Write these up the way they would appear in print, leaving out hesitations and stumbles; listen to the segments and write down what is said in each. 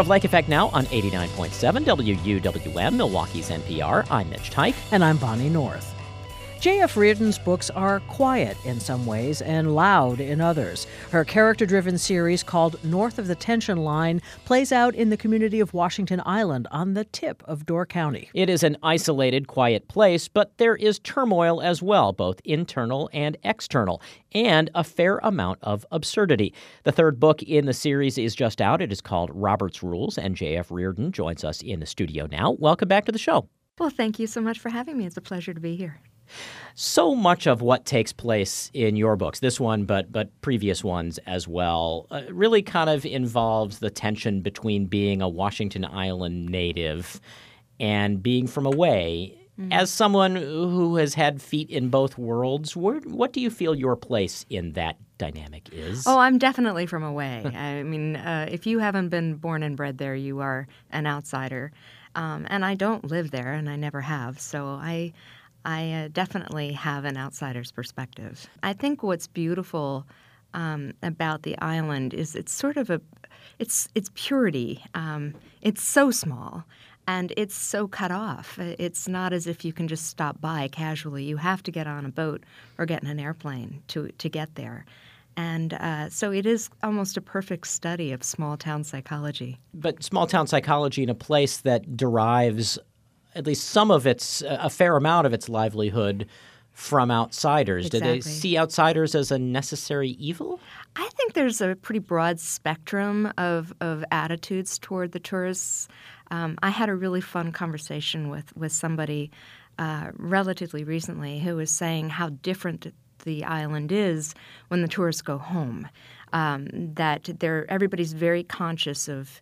of Lake Effect Now on 89.7 WUWM, Milwaukee's NPR. I'm Mitch Teich. And I'm Bonnie North. J.F. Reardon's books are quiet in some ways and loud in others. Her character-driven series called North of the Tension Line plays out in the community of Washington Island on the tip of Door County. It is an isolated, quiet place, but there is turmoil as well, both internal and external, and a fair amount of absurdity. The third book in the series is just out. It is called Robert's Rules, and J.F. Reardon joins us in the studio now. Welcome back to the show. Well, thank you so much for having me. It's a pleasure to be here. So much of what takes place in your books, this one, but previous ones as well, really kind of involves the tension between being a Washington Island native and being from away. Mm-hmm. As someone who has had feet in both worlds, what do you feel your place in that dynamic is? Oh, I'm definitely from away. I mean, if you haven't been born and bred there, you are an outsider. And I don't live there, and I never have, so I definitely have an outsider's perspective. I think what's beautiful about the island is it's sort of it's purity. It's so small and it's so cut off. It's not as if you can just stop by casually. You have to get on a boat or get in an airplane to get there. And so it is almost a perfect study of small-town psychology. But small-town psychology in a place that derives at least some of a fair amount of its livelihood from outsiders. Exactly. Do they see outsiders as a necessary evil? I think there's a pretty broad spectrum of attitudes toward the tourists. I had a really fun conversation with somebody relatively recently who was saying how different the island is when the tourists go home. That everybody's very conscious of,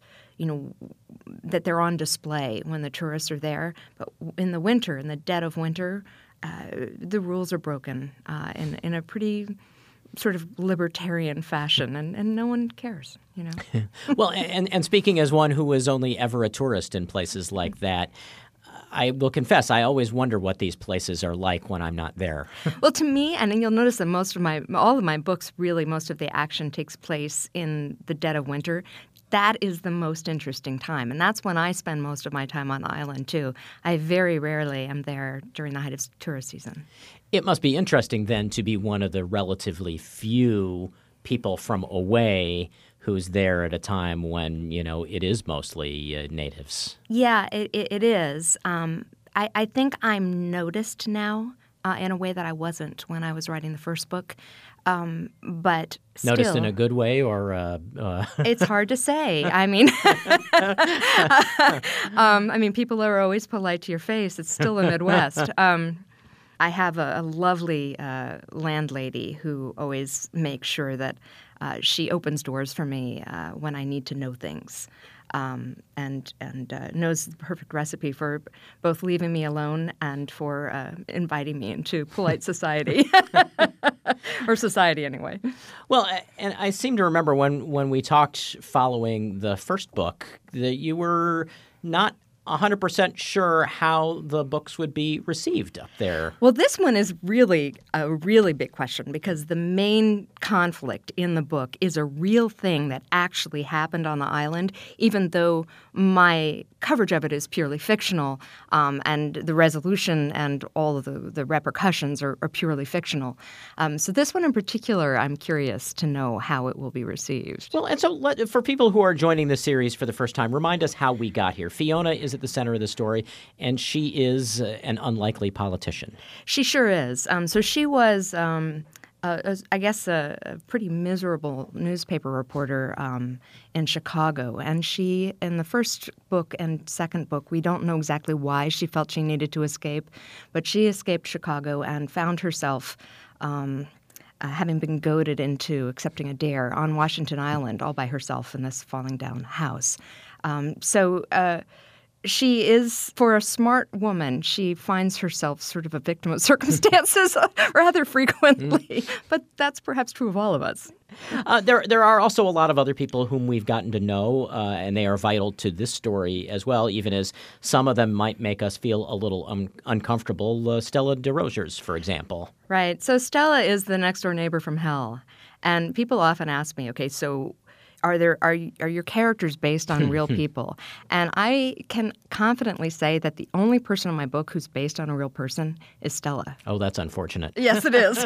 that they're on display when the tourists are there. But in the winter, in the dead of winter, the rules are broken in a pretty sort of libertarian fashion, and no one cares, Well, and speaking as one who was only ever a tourist in places like that, I will confess, I always wonder what these places are like when I'm not there. Well, to me, and you'll notice that all of my books, really, most of the action takes place in the dead of winter. That is the most interesting time, and that's when I spend most of my time on the island, too. I very rarely am there during the height of tourist season. It must be interesting, then, to be one of the relatively few people from away who's there at a time when, it is mostly natives. Yeah, it is. I think I'm noticed now in a way that I wasn't when I was writing the first book. But still, noticed in a good way, or it's hard to say. I mean, people are always polite to your face. It's still the Midwest. I have a lovely landlady who always makes sure that she opens doors for me when I need to know things, and knows the perfect recipe for both leaving me alone and for inviting me into polite society, or society anyway. Well, and I seem to remember when we talked following the first book that you were not 100% sure how the books would be received up there. Well, this one is really a really big question because the main conflict in the book is a real thing that actually happened on the island, even though my coverage of it is purely fictional, and the resolution and all of the repercussions are purely fictional. So this one in particular, I'm curious to know how it will be received. Well, and so for people who are joining the series for the first time, remind us how we got here. Fiona is at the center of the story, and she is an unlikely politician. She sure is. So she was, I guess, a pretty miserable newspaper reporter in Chicago. And she, in the first book and second book, we don't know exactly why she felt she needed to escape, but she escaped Chicago and found herself having been goaded into accepting a dare on Washington Island all by herself in this falling down house. She is, for a smart woman, she finds herself sort of a victim of circumstances rather frequently. But that's perhaps true of all of us. There are also a lot of other people whom we've gotten to know, and they are vital to this story as well, even as some of them might make us feel a little uncomfortable. Stella DeRosiers, for example. Right. So Stella is the next-door neighbor from hell. And people often ask me, okay, so are your characters based on real people? And I can confidently say that the only person in my book who's based on a real person is Stella. Oh, that's unfortunate. Yes, it is.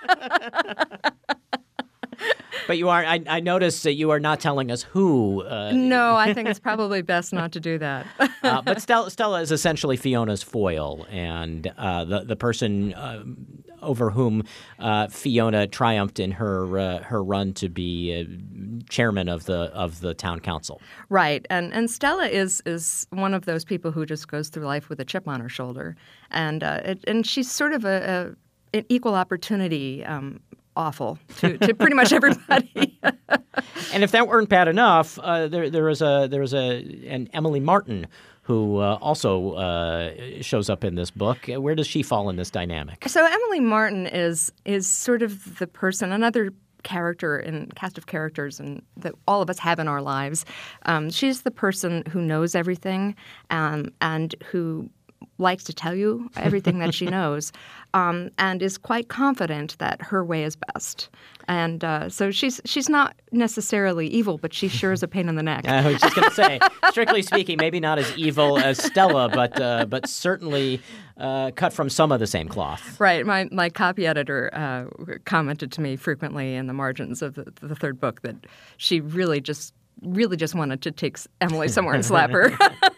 But you are. I noticed that you are not telling us who. No, I think it's probably best not to do that. But Stella is essentially Fiona's foil, and the person over whom Fiona triumphed in her run to be chairman of the town council. Right, and Stella is one of those people who just goes through life with a chip on her shoulder, and she's sort of an equal opportunity. Awful to pretty much everybody. And if that weren't bad enough, there was an Emily Martin who also shows up in this book. Where does she fall in this dynamic? So Emily Martin is sort of the person, another character in cast of characters and that all of us have in our lives. She's the person who knows everything and who likes to tell you everything that she knows, and is quite confident that her way is best. And so she's not necessarily evil, but she sure is a pain in the neck. I was just going to say, strictly speaking, maybe not as evil as Stella, but certainly cut from some of the same cloth. Right. My copy editor commented to me frequently in the margins of the third book that she really just wanted to take Emily somewhere and slap her.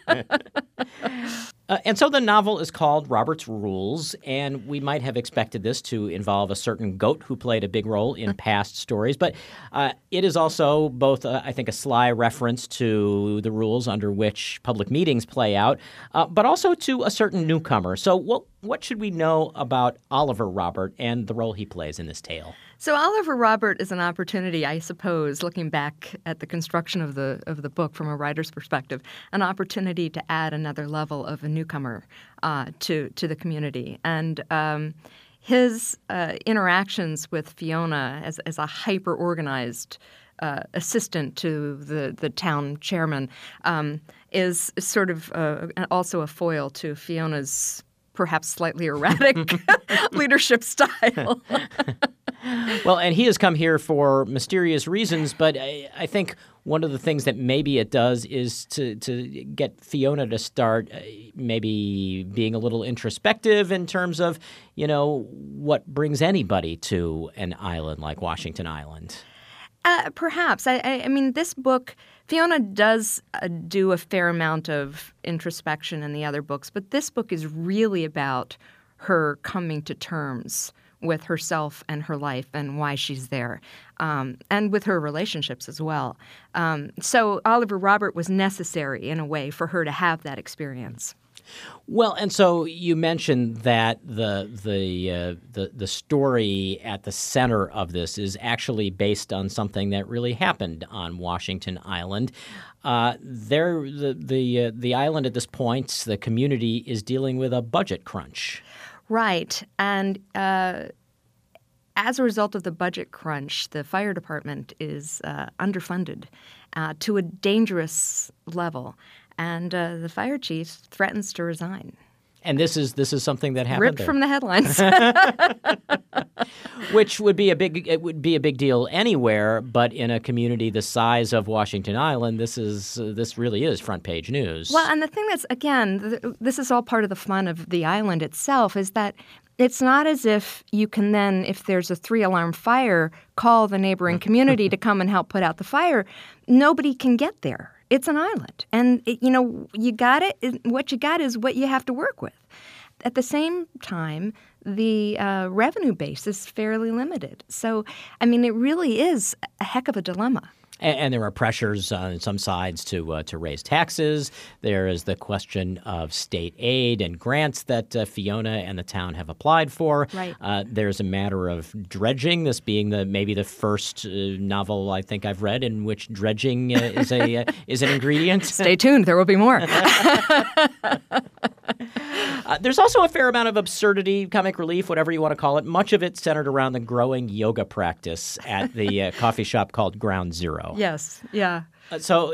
And so the novel is called Robert's Rules, and we might have expected this to involve a certain goat who played a big role in past stories. But it is also both, I think, a sly reference to the rules under which public meetings play out, but also to a certain newcomer. So what should we know about Oliver Robert and the role he plays in this tale? So Oliver Robert is an opportunity, I suppose, looking back at the construction of the book from a writer's perspective, an opportunity to add another level of a newcomer to the community. And his interactions with Fiona as a hyper-organized assistant to the town chairman is sort of also a foil to Fiona's perhaps slightly erratic leadership style. Well, and he has come here for mysterious reasons, but I think one of the things that maybe it does is to get Fiona to start maybe being a little introspective in terms of, what brings anybody to an island like Washington Island. Perhaps. I mean, this book, Fiona does do a fair amount of introspection in the other books, but this book is really about her coming to terms with herself and her life and why she's there, and with her relationships as well. So Oliver Robert was necessary in a way for her to have that experience. Well, and so you mentioned that the story at the center of this is actually based on something that really happened on Washington Island. The island at this point, the community is dealing with a budget crunch. Right, and as a result of the budget crunch, the fire department is underfunded to a dangerous level. And the fire chief threatens to resign. And this is something that happened Ripped there. from the headlines. Which would be a big deal anywhere, but in a community the size of Washington Island, this really is front page news. Well, and the thing that's, again, this is all part of the fun of the island itself, is that it's not as if you can then, if there's a 3-alarm fire, call the neighboring community to come and help put out the fire. Nobody can get there. It's an island. And, you got it. What you got is what you have to work with. At the same time, the revenue base is fairly limited. So, I mean, it really is a heck of a dilemma. And there are pressures on some sides to raise taxes. There is the question of state aid and grants that Fiona and the town have applied for. Right. There's a matter of dredging, this being maybe the first novel I think I've read in which dredging is an ingredient. Stay tuned. There will be more. There's also a fair amount of absurdity, comic relief, whatever you want to call it. Much of it centered around the growing yoga practice at the coffee shop called Ground Zero. Yes, yeah. So,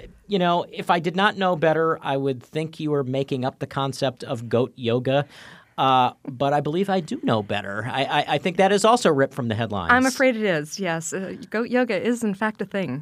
if I did not know better, I would think you were making up the concept of goat yoga. but I believe I do know better. I think that is also ripped from the headlines. I'm afraid it is, yes. Goat yoga is, in fact, a thing.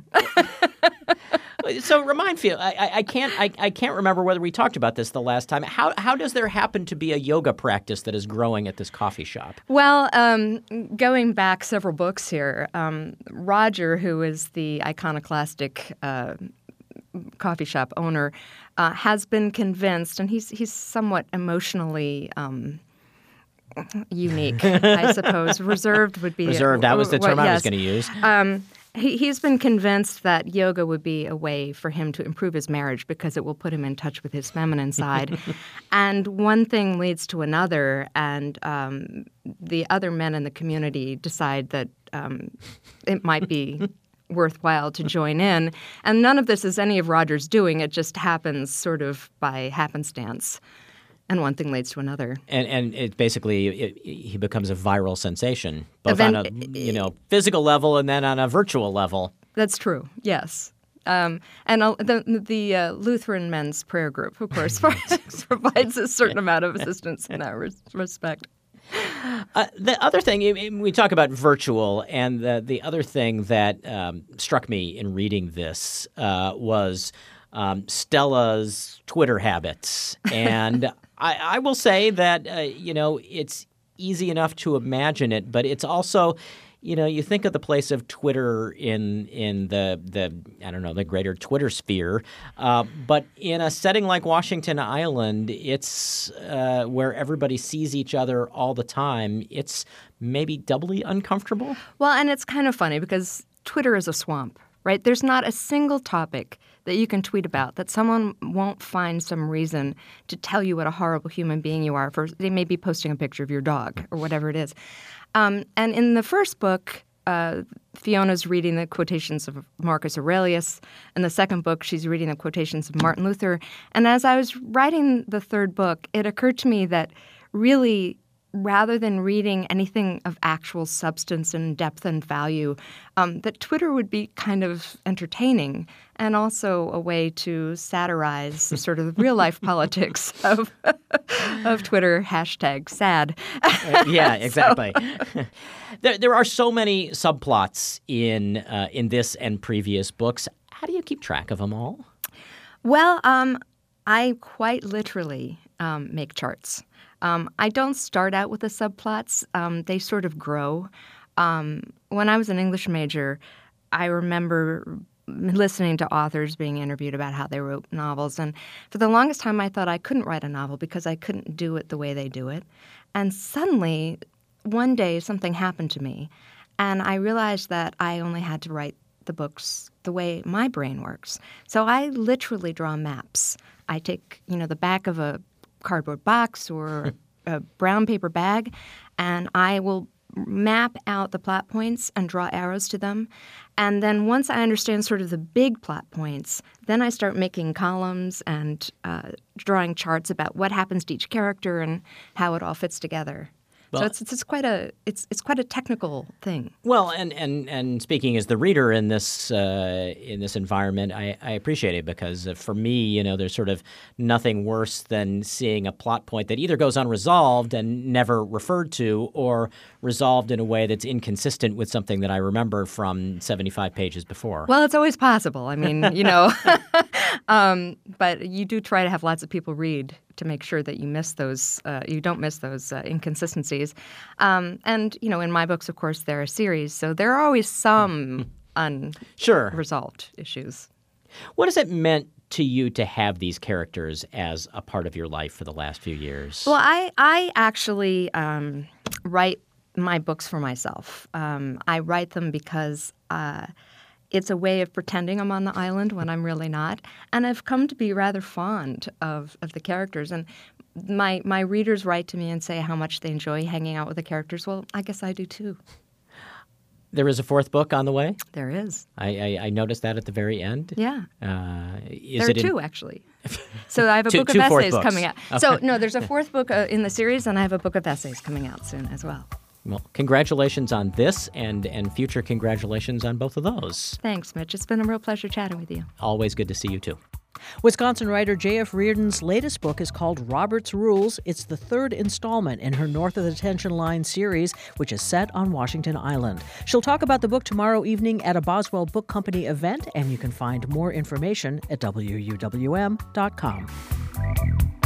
So remind me, I can't remember whether we talked about this the last time. How does there happen to be a yoga practice that is growing at this coffee shop? Well, going back several books here, Roger, who is the iconoclastic coffee shop owner, has been convinced, and he's somewhat emotionally unique, I suppose. Reserved would be reserved. That was the term I was going to use. He's been convinced that yoga would be a way for him to improve his marriage because it will put him in touch with his feminine side. And one thing leads to another, and the other men in the community decide that it might be worthwhile to join in. And none of this is any of Roger's doing. It just happens sort of by happenstance. And one thing leads to another. And it basically, he becomes a viral sensation, both on a physical level and then on a virtual level. That's true, yes. And the Lutheran Men's Prayer Group, of course, provides a certain amount of assistance in that respect. The other thing, we talk about virtual, and the other thing that struck me in reading this was Stella's Twitter habits. And I will say that, it's easy enough to imagine it, but it's also, you think of the place of Twitter in the greater Twitter sphere. But in a setting like Washington Island, it's where everybody sees each other all the time. It's maybe doubly uncomfortable. Well, and it's kind of funny because Twitter is a swamp, right? There's not a single topic that you can tweet about that someone won't find some reason to tell you what a horrible human being you are. They may be posting a picture of your dog or whatever it is. And in the first book, Fiona's reading the quotations of Marcus Aurelius. In the second book, she's reading the quotations of Martin Luther. And as I was writing the third book, it occurred to me that really, rather than reading anything of actual substance and depth and value, that Twitter would be kind of entertaining and also a way to satirize the sort of real-life politics of Twitter, #sad. Yeah, exactly. There are so many subplots in this and previous books. How do you keep track of them all? Well, I quite literally make charts. I don't start out with the subplots. They sort of grow. When I was an English major, I remember listening to authors being interviewed about how they wrote novels. And for the longest time, I thought I couldn't write a novel because I couldn't do it the way they do it. And suddenly, one day, something happened to me. And I realized that I only had to write the books the way my brain works. So I literally draw maps. I take, the back of a cardboard box or a brown paper bag, and I will map out the plot points and draw arrows to them. And then once I understand sort of the big plot points, then I start making columns and drawing charts about what happens to each character and how it all fits together. Well, so it's quite a technical thing. Well, and speaking as the reader in this environment, I appreciate it because for me, there's sort of nothing worse than seeing a plot point that either goes unresolved and never referred to, or resolved in a way that's inconsistent with something that I remember from 75 pages before. Well, it's always possible. I mean, but you do try to have lots of people read to make sure that you don't miss those inconsistencies. And, in my books, of course, there are series, so there are always some unresolved issues. What has it meant to you to have these characters as a part of your life for the last few years? Well, I actually write my books for myself. I write them because it's a way of pretending I'm on the island when I'm really not. And I've come to be rather fond of the characters. And my readers write to me and say how much they enjoy hanging out with the characters. Well, I guess I do too. There is a fourth book on the way? There is. I noticed that at the very end. Yeah. There are two, actually. So I have a book of essays coming out. Okay. So, no, there's a fourth book in the series, and I have a book of essays coming out soon as well. Well, congratulations on this and future congratulations on both of those. Thanks, Mitch. It's been a real pleasure chatting with you. Always good to see you, too. Wisconsin writer J.F. Reardon's latest book is called Robert's Rules. It's the third installment in her North of the Tension Line series, which is set on Washington Island. She'll talk about the book tomorrow evening at a Boswell Book Company event, and you can find more information at WUWM.com.